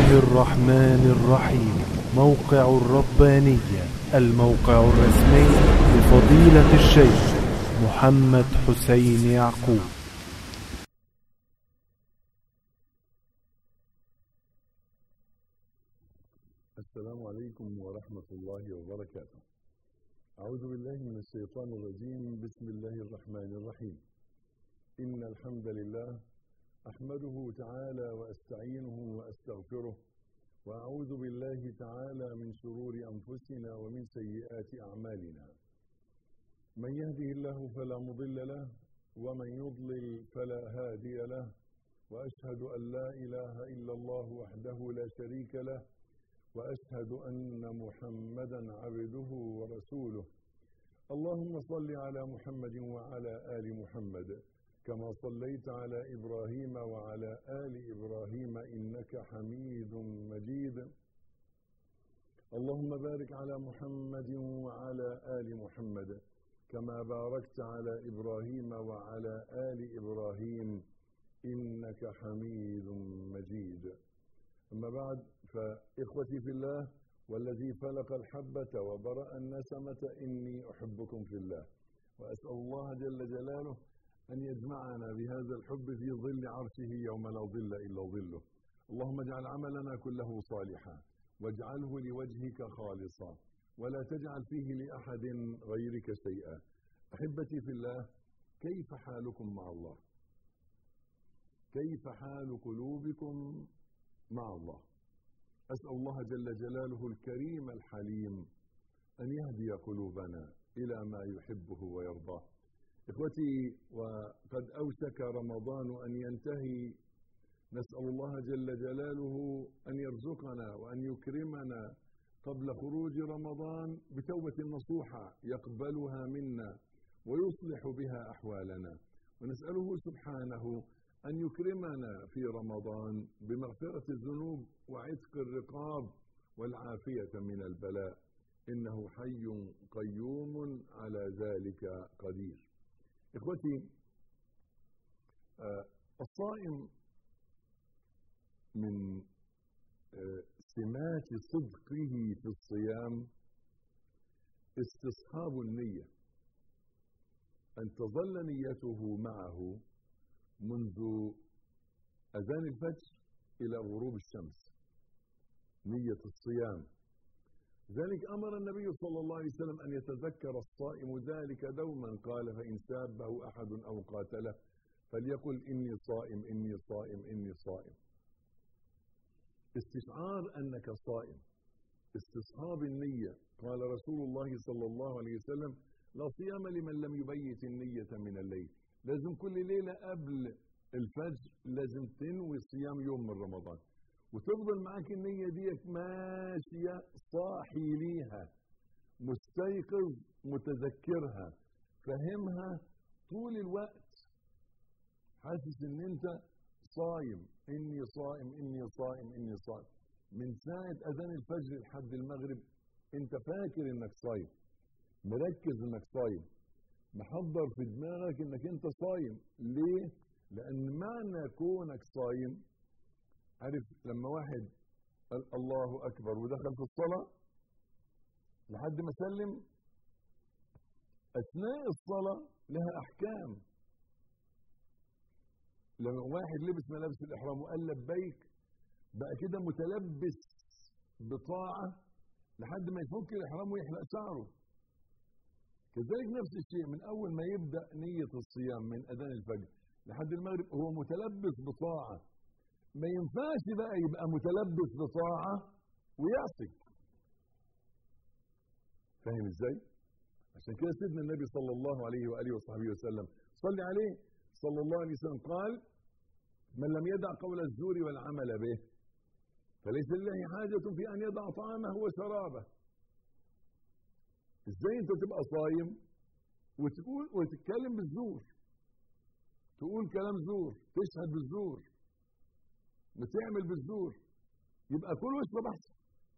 الله الرحمن الرحيم. موقع الربانية، الموقع الرسمي لفضيلة الشيخ محمد حسين يعقوب. السلام عليكم ورحمة الله وبركاته. أعوذ بالله من الشيطان الرجيم. بسم الله الرحمن الرحيم. إن الحمد لله أحمده تعالى وأستعينه وأستغفره، وأعوذ بالله تعالى من شرور أنفسنا ومن سيئات أعمالنا. من يهده الله فلا مضل له، ومن يضلل فلا هادي له، وأشهد أن لا إله إلا الله وحده لا شريك له، وأشهد أن محمدا عبده ورسوله. اللهم صل على محمد وعلى آل محمد كما صليت على إبراهيم وعلى آل إبراهيم إنك حميد مجيد. اللهم بارك على محمد وعلى آل محمد كما باركت على إبراهيم وعلى آل إبراهيم إنك حميد مجيد. أما بعد، فإخوتي في الله والذي فلق الحبة وبرأ النسمة إني أحبكم في الله، وأسأل الله جل جلاله أن يجمعنا بهذا الحب في ظل عرشه يوم لا ظل إلا ظله. اللهم اجعل عملنا كله صالحا، واجعله لوجهك خالصا، ولا تجعل فيه لأحد غيرك شيئا. أحبتي في الله، كيف حالكم مع الله؟ كيف حال قلوبكم مع الله؟ أسأل الله جل جلاله الكريم الحليم أن يهدي قلوبنا إلى ما يحبه ويرضاه. إخوتي، وقد أوشك رمضان أن ينتهي. نسأل الله جل جلاله أن يرزقنا وأن يكرمنا قبل خروج رمضان بتوبة نصوحة يقبلها منا ويصلح بها أحوالنا، ونسأله سبحانه أن يكرمنا في رمضان بمغفرة الذنوب وعتق الرقاب والعافية من البلاء، إنه حي قيوم على ذلك قدير. إخوتي، الصائم من سمات صدقه في الصيام استصحاب النية، أن تظل نيته معه منذ أذان الفجر إلى غروب الشمس، نية الصيام. ذلك أمر النبي صلى الله عليه وسلم أن يتذكر الصائم ذلك دوما. قال: فإن سابه أحد أو قاتله فليقل إني صائم إني صائم إني صائم. استشعار أنك صائم، استصحاب النية. قال رسول الله صلى الله عليه وسلم: لا صيام لمن لم يبيت النية من الليل. لازم كل ليلة قبل الفجر لازم تنوي صيام يوم من رمضان، وتفضل معاك النية ديك ماشية، صاحي ليها، مستيقظ، متذكرها، فهمها طول الوقت، حاسس ان انت صايم. اني صائم اني صائم اني صائم. من ساعة اذان الفجر لحد المغرب انت فاكر انك صايم، مركز انك صايم، محضر في دماغك انك انت صايم. ليه؟ لان معنى كونك صايم، عارف لما واحد قال الله اكبر ودخل في الصلاة لحد ما سلم، اثناء الصلاة لها احكام. لما واحد لبس ملابس الاحرام وقال لبيك، بقى كده متلبس بطاعة لحد ما يفك الاحرام ويحلق شعره. كذلك نفس الشيء، من اول ما يبدأ نية الصيام من اذان الفجر لحد المغرب هو متلبس بطاعة. ما ينفعش بقى يبقى متلبس بطاعة ويعصي. فاهم ازاي؟ عشان كده سيدنا النبي صلى الله عليه وآله وصحبه وسلم صلي عليه صلى الله عليه وسلم قال: من لم يدع قول الزور والعمل به فليس لله حاجة في أن يدع طعامه وشرابه. ازاي انت تبقى صايم وتقول وتتكلم بالزور، تقول كلام زور، تشهد بالزور، بتعمل بالزور؟ يبقى كل واشرب احسن،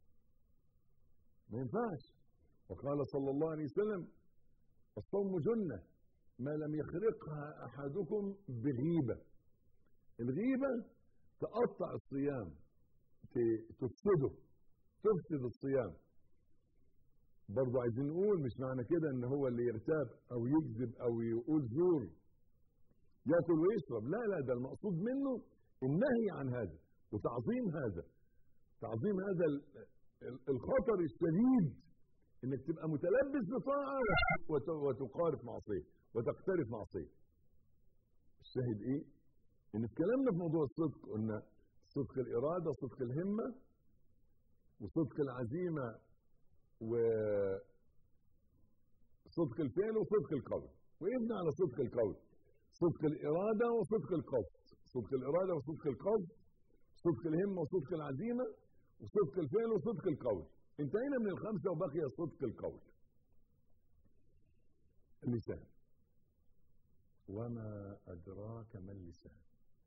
ما ينفعش. وقال صلى الله عليه وسلم: الصوم جنة ما لم يخرقها احدكم بغيبة. الغيبة تقطع الصيام، تفسده، تفسد الصيام. برضه عايزين نقول مش معنى كده ان هو اللي يغتاب او يكذب او يقول زور ياكل ويشرب، لا لا، ده المقصود منه النهي عن هذا وتعظيم هذا، تعظيم هذا الخطر الشديد انك تبقى متلبس بطاعه وتقارف معصيه وتقترف معصيه. الشاهد ايه؟ ان اتكلمنا في موضوع الصدق، قلنا صدق الاراده، صدق الهمه، وصدق العزيمه، وصدق الفعل، وصدق القول. وقفنا على صدق القول، صدق الاراده وصدق القصد، صدق الاراده وصدق القصد، صدق الهمه وصدق العزيمه، وصدق الفعل وصدق القول. انتهينا من الخمسه وبقي صدق القول. اللسان، وما أدراك ما اللسان.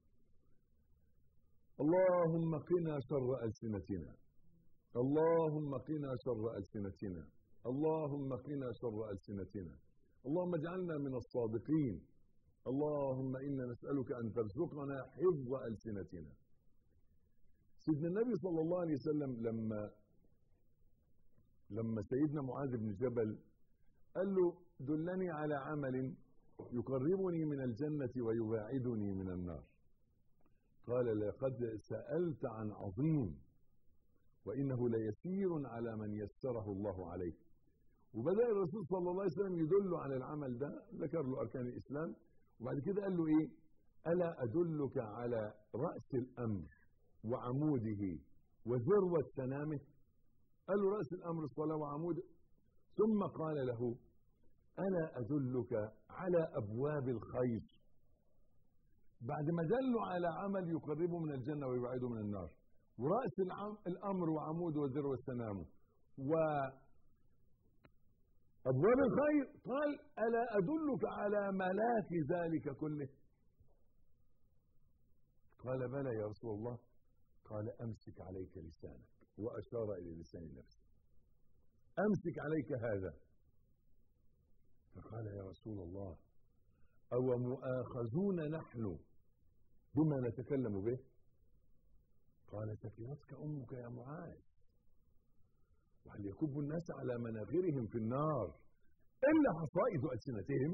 اللهم قنا شر ألسنتنا، اللهم قنا شر ألسنتنا، اللهم قنا شر ألسنتنا، اللهم اجعلنا من الصادقين، اللهم إنا نسألك أن ترزقنا حفظ ألسنتنا. سيدنا النبي صلى الله عليه وسلم لما سيدنا معاذ بن جبل قال له دلني على عمل يقربني من الجنة ويباعدني من النار، قال لقد سألت عن عظيم وإنه ليسير على من يسره الله عليه. وبدأ الرسول صلى الله عليه وسلم يدل على العمل ده، ذكر له أركان الإسلام، وبعد كده قال له إيه؟ ألا أدلك على رأس الأمر وعموده وذروة سنامه؟ قال له رأس الأمر الصلاة وعموده، ثم قال له ألا أدلك على أبواب الخير؟ بعد ما دلوا على عمل يقربه من الجنة ويبعده من النار، ورأس الأمر وعموده وذروة سنامه وأبواب الخير، قال ألا أدلك على ملاك ذلك كله؟ قال بلى يا رسول الله. قال أمسك عليك لسانك، وأشار إلى لسان نفسه، أمسك عليك هذا. فقال يا رسول الله أو مؤاخذون نحن بما نتكلم به؟ قال ثكلتك أمك يا معاذ، وهل يكب الناس على مناخرهم في النار إلا حصائد ألسنتهم؟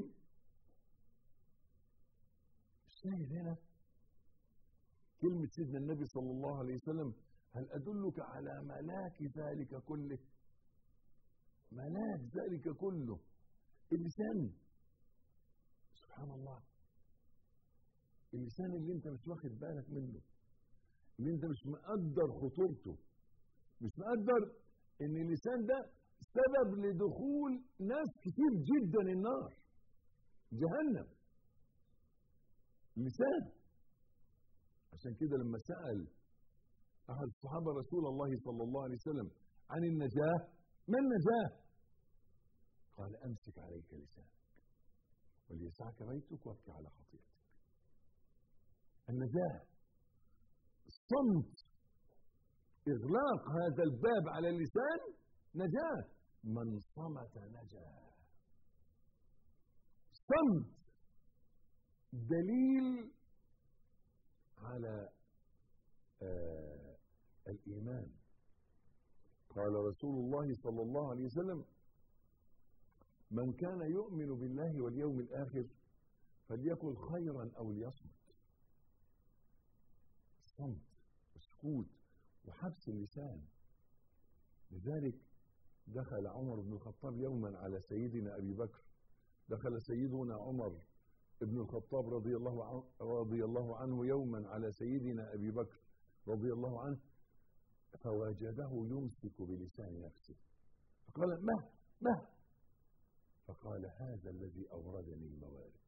الشاهد هنا كلمة سيدنا النبي صلى الله عليه وسلم هل أدلك على ملاك ذلك كله؟ ملاك ذلك كله اللسان. سبحان الله، اللسان اللي انت مش واخد بالك منه، اللي انت مش مقدر خطورته، مش مقدر ان اللسان ده سبب لدخول ناس كتير جدا النار، جهنم. اللسان. عشان كده لما سأل أحد الصحابة رسول الله صلى الله عليه وسلم عن النجاة، ما النجاة؟ قال أمسك عليك لسانك وليسعك بيتك وابكي على خطيئتك. النجاة الصمت، إغلاق هذا الباب على اللسان نجاة. من صمت نجا. صمت دليل على الإيمان. قال رسول الله صلى الله عليه وسلم من كان يؤمن بالله واليوم الآخر فليقل خيرا أو ليصمت. الصمت والسكوت وحبس اللسان. لذلك دخل عمر بن الخطاب يوما على سيدنا أبي بكر، دخل سيدنا عمر ابن الخطاب رضي الله عنه يوما على سيدنا أبي بكر رضي الله عنه، فوجده يمسك بلسان نفسه، فقال ما فقال هذا الذي أوردني الموارد.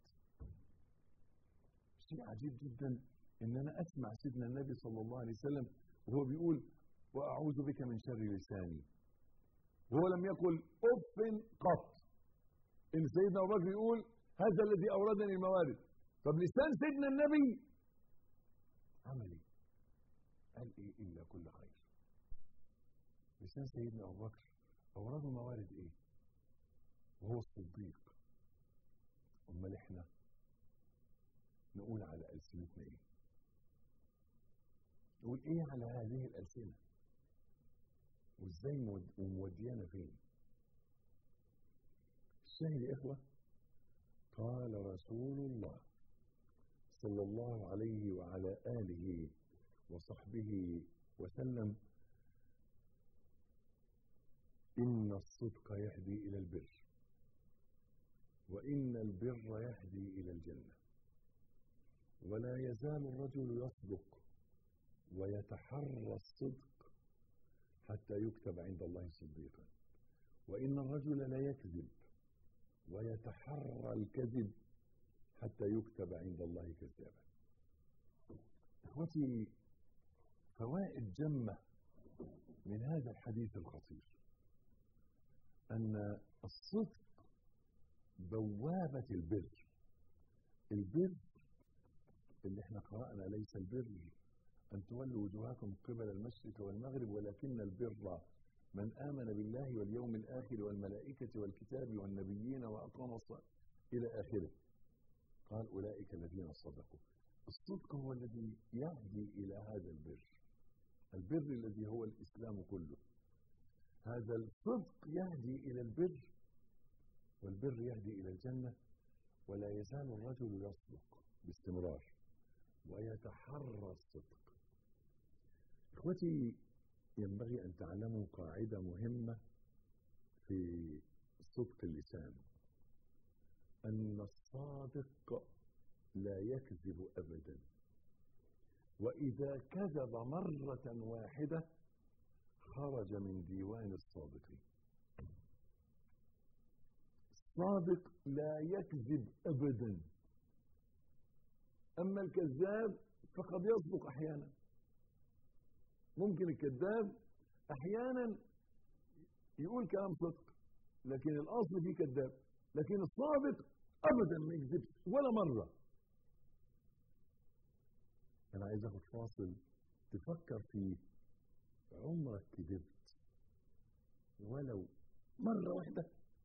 شيء عجيب جدا ان انا اسمع سيدنا النبي صلى الله عليه وسلم وهو بيقول واعوذ بك من شر لساني، وهو لم يقل اف قط. ان سيدنا ابو بكر يقول هذا الذي اوردني الموارد، طب لسان سيدنا النبي عمل ايه؟ قال ايه؟ الا كل خير. لسان سيدنا ابو بكر اورده موارد ايه؟ وهو الصديق. امال احنا نقول على ألسنتنا ايه؟ نقول ايه على هذه الألسنة وازاي وموديانا فين؟ الشاهد يا إخوة، قال رسول الله صلى الله عليه وعلى آله وصحبه وسلم: إن الصدق يهدي إلى البر، وإن البر يهدي إلى الجنة، ولا يزال الرجل يصدق ويتحرى الصدق حتى يكتب عند الله صديقا، وإن الرجل لا يكذب ويتحرى الكذب حتى يكتب عند الله كذابا. اخوتي، فوائد جمة من هذا الحديث الخطير أن الصدق بوابة البر. البر اللي احنا قرأنا: ليس البر أن تولوا وجوهكم قبل المشرق والمغرب ولكن البر من آمن بالله واليوم الآخر والملائكة والكتاب والنبيين وأقام الصلاة إلى آخره. قال: أولئك الذين صدقوا. الصدق هو الذي يهدي إلى هذا البر، البر الذي هو الإسلام كله. هذا الصدق يهدي إلى البر، والبر يهدي إلى الجنة، ولا يزال الرجل يصدق باستمرار ويتحرى الصدق. إخوتي، ينبغي أن تعلموا قاعدة مهمة في صدق اللسان: أن الصادق لا يكذب أبدا، وإذا كذب مرة واحدة خرج من ديوان الصادقين. الصادق لا يكذب أبدا، أما الكذاب فقد يصدق أحيانا. ممكن الكذاب أحيانا يقول كلام صدق لكن الأصل فيه كذاب، لكن الصادق أبدا ما يكذبش ولا مرة. أنا عايز أخد فاصل تفكر في عمرك كذبت ولو مرة واحدة؟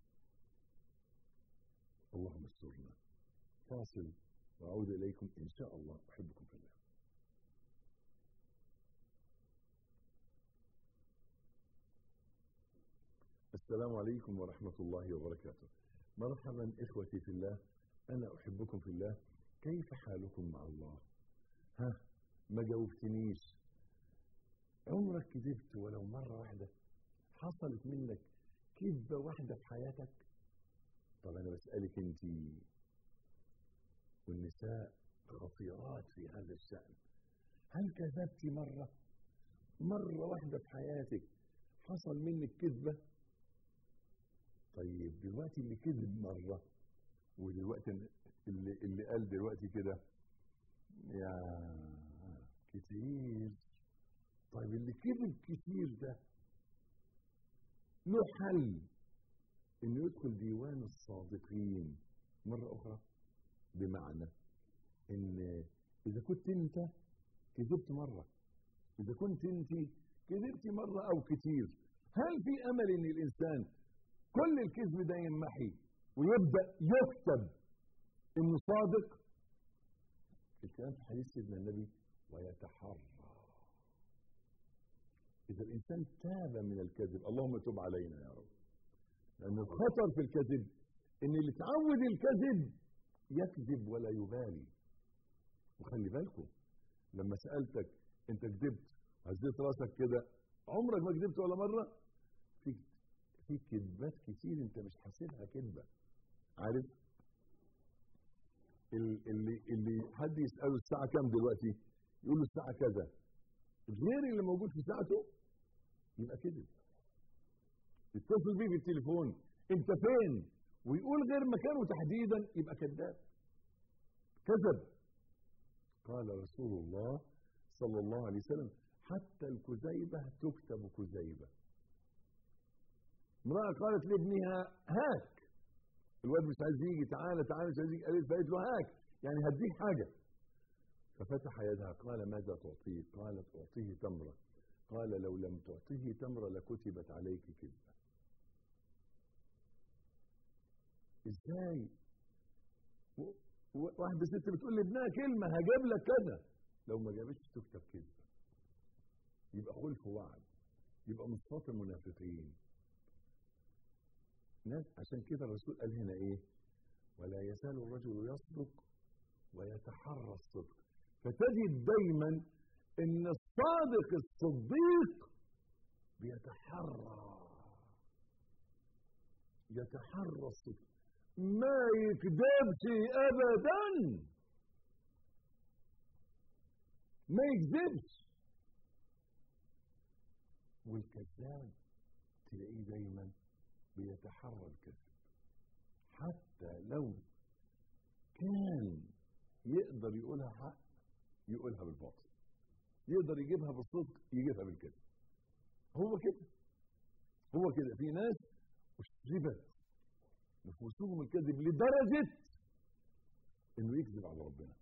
اللهم استرنا. فاصل وأعود إليكم إن شاء الله. أحبكم في الله. السلام عليكم ورحمة الله وبركاته. مرحبا إخوتي في الله، أنا أحبكم في الله. كيف حالكم مع الله؟ ما جاوبتنيش. عمرك كذبت ولو مرة واحدة؟ حصلت منك كذبة واحدة في حياتك؟ طب أنا بسألك أنت، والنساء خطيرات في هذا الشأن، هل كذبت مرة واحدة في حياتك حصل منك كذبة؟ طيب دلوقتي اللي كذب مرة ودلوقتي اللي قال دلوقتي كده يا كتير. طيب اللي كذب كتير ده له حل انه يدخل ديوان الصادقين مرة اخرى، بمعنى ان اذا كنت انت كذبت مرة، اذا كنت انت كذبت مرة او كتير، هل في امل ان الانسان كل الكذب ده ينمحي ويبدأ يكتب انه صادق؟ الكلام في حديث سيدنا النبي: ويتحرى. إذا الإنسان تاب من الكذب، اللهم تب علينا يا رب، لأن الخطر في الكذب إن اللي تعود الكذب يكذب ولا يبالي. وخلي بالكم لما سألتك أنت كذبت هزيت راسك كده، عمرك ما كذبت ولا مرة؟ في كذبات كتير أنت مش حاسبها كذبة. عارف اللي حد يسأله الساعة كام دلوقتي يقول له الساعة كذا، غير اللي موجود في ساعته يبقى كذب. يتصل بيه في التليفون انت فين ويقول غير مكانه تحديدا يبقى كذاب، كذب. قال رسول الله صلى الله عليه وسلم: حتى الكذيبة تكتب كذيبة. امرأة قالت لابنها: هاك. الواد مش عايز يجي، تعالى مش عايز يجي، قالت له: هاك يعني هديك حاجة. ففتح يدها، قال: ماذا تعطيه؟ قالت: أعطيه تمرة. قال: لو لم تعطيه تمرة لكتبت عليك كذبة. ازاي واحدة ست بتقول لابنها كلمة هجيب لك كذا، لو ما جابتش تكتب كذبة. يبقى خلف وعد، يبقى من صفات المنافقين. عشان كده الرسول قال هنا ايه؟ ولا يزال الرجل يصدق ويتحرى الصدق. فتجد دايما ان الصادق الصديق يتحرى الصدق، ما يكذبش ابدا، ما يكذبش. والكذاب تلاقيه دايما بيتحرى الكذب، حتى لو كان يقدر يقولها حق يقولها بالباطل، يقدر يجيبها بالصدق يجيبها بالكذب. هو كده في ناس اشربت نفوسهم الكذب لدرجة انه يكذب على ربنا.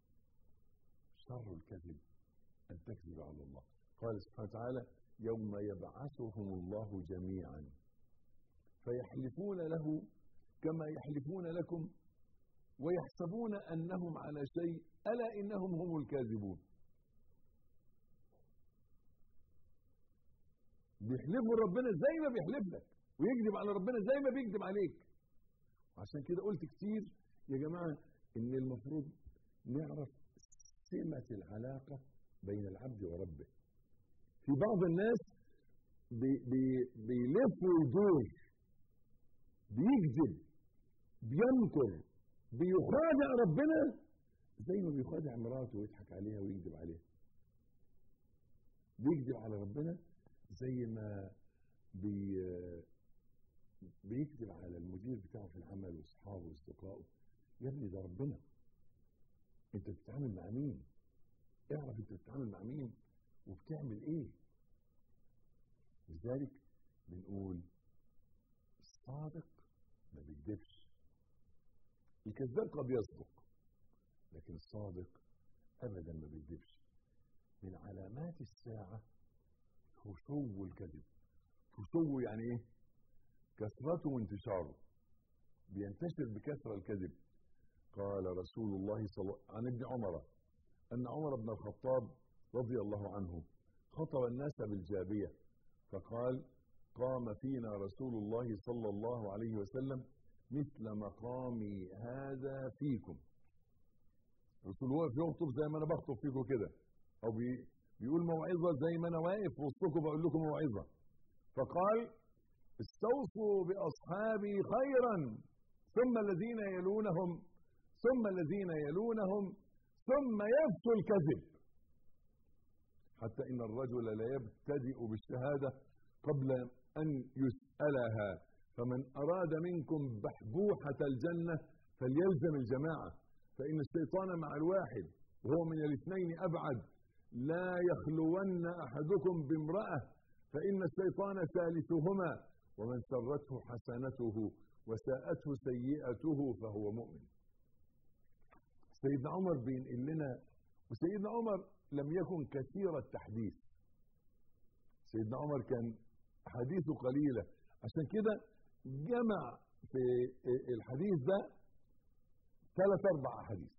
شر الكذب ان تكذب على الله. قال سبحانه وتعالى يوم يبعثهم الله جميعا فيحلفون له كما يحلفون لكم ويحسبون انهم على شيء الا انهم هم الكاذبون. بيحلفوا ربنا زي ما بيحلف لك، ويكذب على ربنا زي ما بيكذب عليك. عشان كده قلت كتير يا جماعه ان المفروض نعرف سمة العلاقة بين العبد وربه. في بعض الناس بيلف ويدور، بيكذب، بينكر، بيخادع ربنا زي ما بيخادع مراته ويضحك عليها ويكذب عليها. بيكذب على ربنا زي ما بيكذب على المدير بتاعه في العمل واصحابه واصدقائه. يا ابني ده ربنا، انت بتتعامل مع مين؟ اعرف انت بتتعامل مع مين وبتعمل ايه. لذلك بنقول الصادق ما بيكذبش. الكذاب قد يصدق لكن الصادق ابدا ما بيكذبش. من علامات الساعه فشو الكذب. فشو يعني ايه؟ كثرته وانتشاره، بينتشر بكثره الكذب. قال رسول الله عن ابن عمر ان عمر بن الخطاب رضي الله عنه خطب الناس بالجابيه فقال قام فينا رسول الله صلى الله عليه وسلم مثل مقامي هذا فيكم. الرسول واقف يخطب زي ما انا بخطب فيكم كده، او بيقول موعظه زي ما انا واقف وسطكم بقول لكم موعظه. فقال استوصوا باصحابي خيرا ثم الذين يلونهم ثم الذين يلونهم ثم يفشو الكذب حتى ان الرجل لا يبتدئ بالشهاده قبل ان يسالها. فمن اراد منكم بحبوحه الجنه فليلزم الجماعه فان الشيطان مع الواحد وهو من الاثنين ابعد. لا يخلون احدكم بامراه فان الشيطان ثالثهما ومن سرته حسنته وساءته سيئته فهو مؤمن. سيدنا عمر بينقل لنا، وسيدنا عمر لم يكن كثير التحديث. سيدنا عمر كان حديثه قليله، عشان كده جمع في الحديث ده 3-4 أحاديث.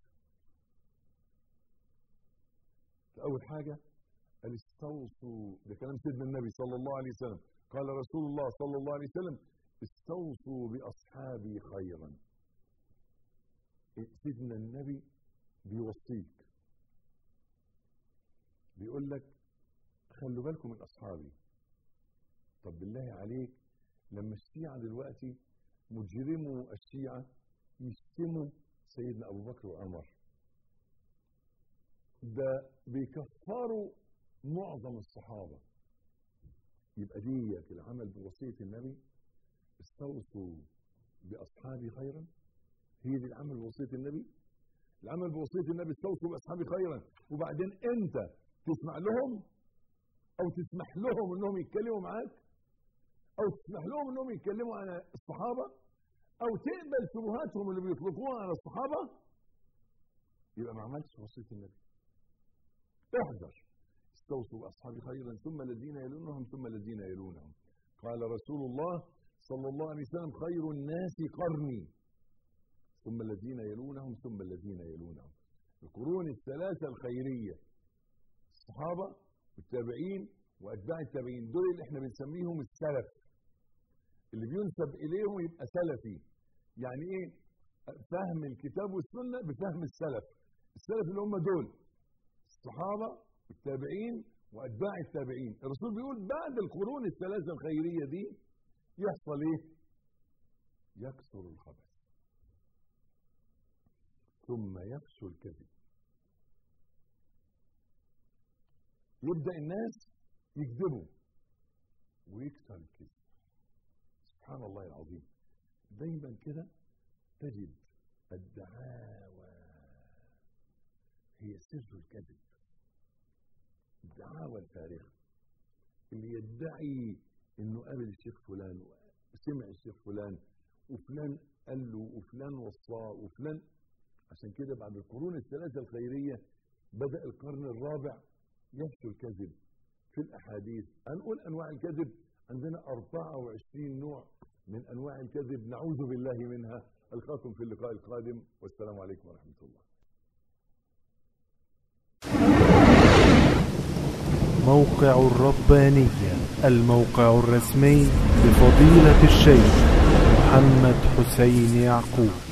اول حاجه قال استوصوا، ده كلام سيدنا النبي صلى الله عليه وسلم. قال رسول الله صلى الله عليه وسلم استوصوا باصحابي خيرا. سيدنا النبي بيوصيك، بيقول لك خلوا بالكم من اصحابي. طب بالله عليك لما الشيعة دلوقتي مجرموا الشيعة يشتموا سيدنا ابو بكر وعمر، ده بيكفروا معظم الصحابة. يبقى ديت العمل بوصية النبي استوصوا باصحابي خيرا. هي دي العمل بوصية النبي. العمل بوصية النبي استوصوا باصحابي خيرا، وبعدين انت تسمع لهم او تسمح لهم انهم يتكلموا معاك، او تسمح لهم انهم يتكلموا عن الصحابة، او تقبل شبهاتهم اللي بيطلقوها على الصحابة، يبقى ما عملتش وصية النبي. احذر. استوصوا باصحابي خيرا ثم الذين يلونهم ثم الذين يلونهم. قال رسول الله صلى الله عليه وسلم خير الناس قرني ثم الذين يلونهم ثم الذين يلونهم. القرون الثلاثة الخيرية الصحابة والتابعين وأتباع التابعين دول اللي احنا بنسميهم السلف، اللي بينسب إليهم يبقى سلفي. يعني إيه؟ فهم الكتاب والسنة بفهم السلف. السلف اللي هم دول الصحابة، التابعين، وأتباع التابعين. الرسول بيقول بعد القرون الثلاثة الخيرية دي يحصل إيه؟ يكثر الخبث ثم يفشو الكذب. يبدأ الناس يكذبوا ويكثر الكذب. سبحان الله العظيم. دايما كده تجد الدعاوى هي سر الكذب. الدعاوى الفارغة، اللي يدعي انه قابل الشيخ فلان وسمع الشيخ فلان وفلان قال له وفلان وصاه وفلان. عشان كده بعد القرون الثلاثة الخيرية بدأ القرن الرابع يفشو الكذب في الأحاديث. هنقول أنواع الكذب، عندنا 24 نوع من أنواع الكذب نعوذ بالله منها. ألقاكم في اللقاء القادم، والسلام عليكم ورحمة الله. موقع الربانية، الموقع الرسمي لفضيلة الشيخ محمد حسين يعقوب.